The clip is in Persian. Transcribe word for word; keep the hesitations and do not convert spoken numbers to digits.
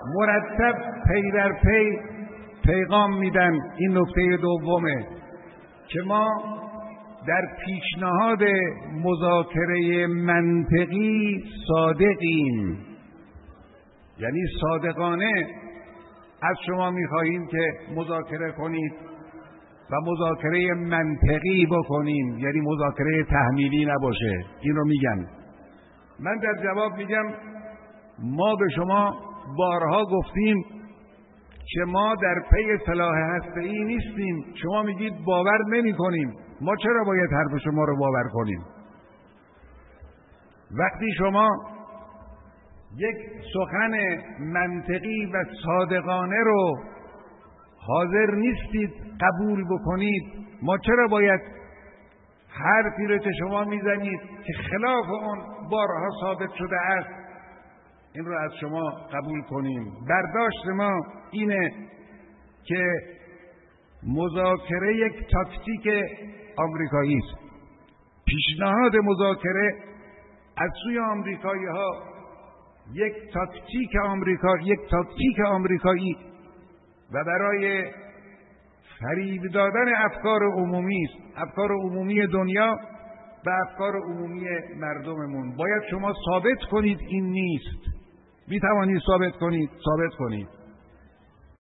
مرتب پی در پی پیغام میدن. این نکته دومه که ما در پیشنهاد مذاکره منطقی صادقیم، یعنی صادقانه از شما میخواهیم که مذاکره کنید و مذاکره منطقی بکنیم، یعنی مذاکره تحمیلی نباشه. این رو میگن. من در جواب میگم ما به شما بارها گفتیم که ما در پی سلاح هسته‌ای نیستیم. شما میگید باور نمی کنیم. ما چرا باید حرف شما رو باور کنیم؟ وقتی شما یک سخن منطقی و صادقانه رو حاضر نیستید قبول بکنید، ما چرا باید حرفی رو که شما میزنید که خلاف اون بارها ثابت شده است این رو از شما قبول کنیم؟ برداشت ما اینه که مذاکره یک تاکتیک آمریکایی است. پیشنهاد مذاکره از سوی آمریکایی ها یک تاکتیک آمریکا یک تاکتیک آمریکایی و برای فریب دادن افکار عمومی است، افکار عمومی دنیا و افکار عمومی مردممون. باید شما ثابت کنید این نیست. می توانید ثابت کنید، ثابت کنید.